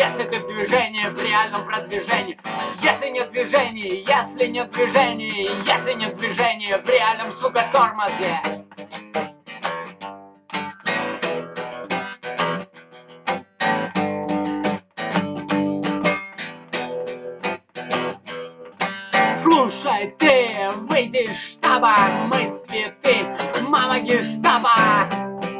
если ты в движении, в реальном продвижении. Если нет движения, если нет движения, если нет движения, в реальном, сука, тормозе. Слушай, ты, выйди из штаба, мы цветы, мама гестапо.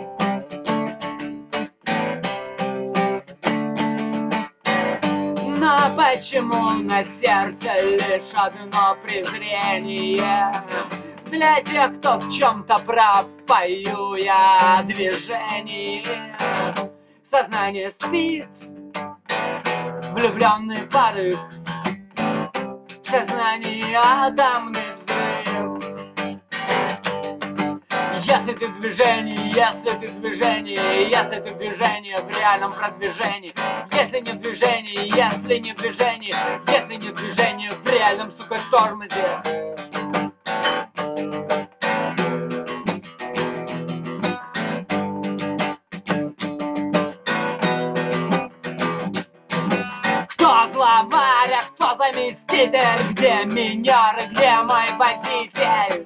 Но почему на сердце лишь одно презрение? Для тех, кто в чем-то прав, пою я движение. Сознание спит, влюбленный порыв, сознание атомный взрыв. Если ты в движении, если ты в движении, если ты в движении, в реальном продвижении. Если не движение, если не движение, если не движение, в реальном, сука, тормозе. Кто главарь, а кто заместитель? Где минер, где мой водитель?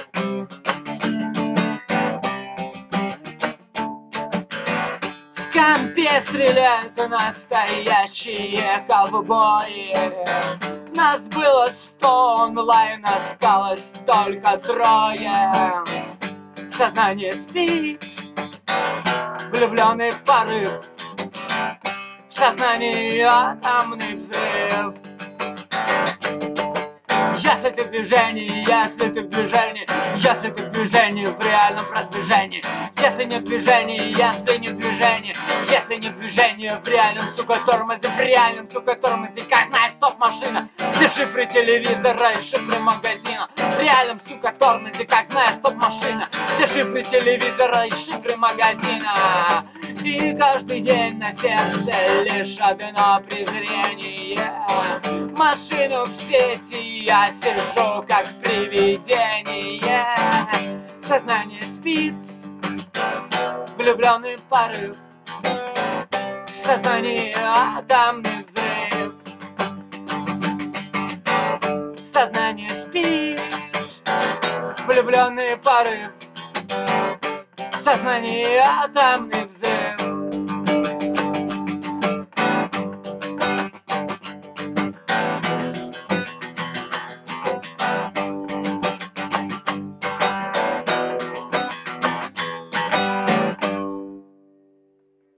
В компе стреляют настоящие ковбои. Нас было 100, онлайн осталось только 3. Сознание спит, влюбленный порыв, сознание атомный взрыв. Если ты в движении, если ты в движении, если ты в движении, в реальном продвижении. Если не движение, если не движение, если не движение, в реальном, сука, тормозе, в реальном, сука, тормозе, как на стоп-машина. Все шифры телевизора и шифры магазина. В реальном, сука, тормозе, как на стоп-машина. Все шифры телевизора и шифры магазина. И каждый день на сердце лишь одно презрение. Машину в сети я сижу как привидение. Сознание спит, влюбленный порыв, сознание атомный взрыв. Сознание спит, влюбленный порыв, сознание атомный